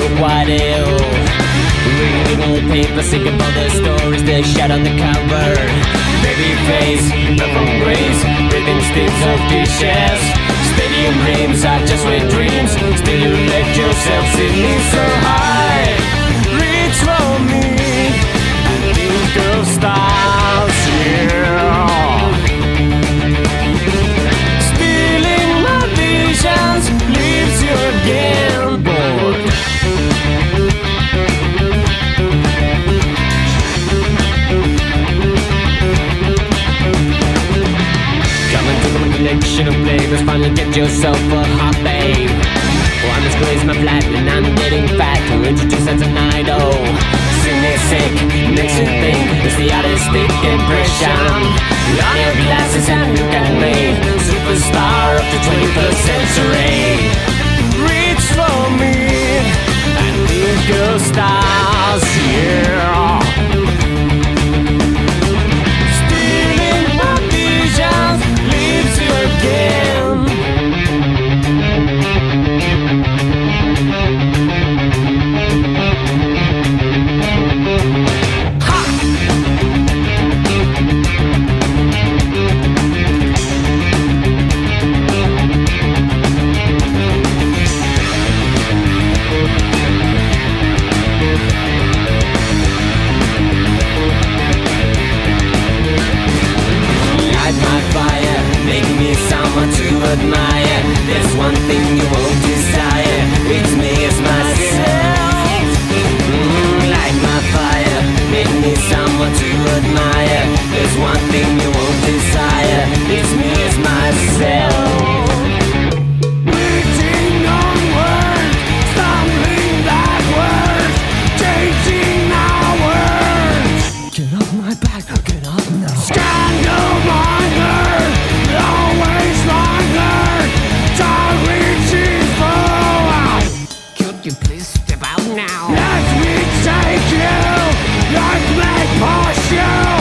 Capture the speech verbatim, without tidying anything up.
feel quite ill. Reading old papers, thinking about the stories they shot on the cover. Baby face, purple grace, breathing stinks of dishes. Stadium dreams are just sweet dreams. Still you let yourself see me so high. Reach for me and think of stars, yeah. Stealing my visions leaves you again bored. Collection of flavors, finally get yourself a hot babe. Oh, I'm as good as my flat and I'm getting fat. To introduce as an idol. Sing it sick, makes you think it's the artistic impression. On your glasses and look at me, superstar of the twenty-first century. Reach for me and think of stars, yeah. Stealing my visions leaves you again. Ha! Light my fire, make me someone to admire. There's one thing you won't desire, it's me as myself. Mm, light my fire, make me someone to admire. There's one thing you won't desire, it's me as myself. Reaching onward, stumbling backwards, changing our words. Get off my back, get up now. Scandalmonger, always longer. Time reaching forward. Could you please step out now? Let me take you, let me push you.